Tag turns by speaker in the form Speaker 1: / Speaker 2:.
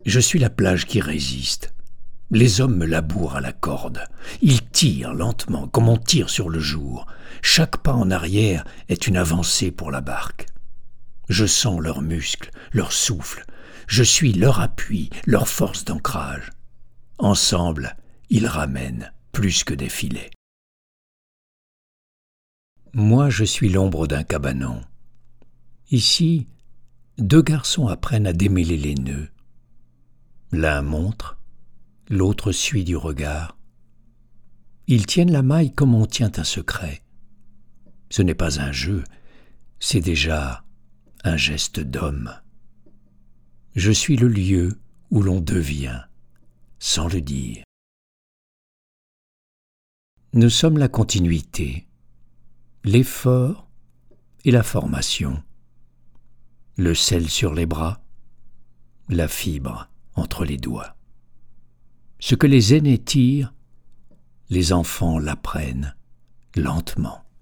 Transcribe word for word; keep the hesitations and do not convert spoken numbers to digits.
Speaker 1: Je suis la plage qui résiste. Les hommes me labourent à la corde. Ils tirent lentement, comme on tire sur le jour. Chaque pas en arrière est une avancée pour la barque. Je sens leurs muscles, leur souffle. Je suis leur appui, leur force d'ancrage. Ensemble, ils ramènent plus que des filets. Moi, je suis l'ombre d'un cabanon. Ici, deux garçons apprennent à démêler les nœuds. L'un montre, l'autre suit du regard. Ils tiennent la maille comme on tient un secret. Ce n'est pas un jeu, c'est déjà un geste d'homme. Je suis le lieu où l'on devient, sans le dire. Nous sommes la continuité, l'effort et la formation, le sel sur les bras, la fibre entre les doigts. Ce que les aînés tirent, les enfants l'apprennent lentement.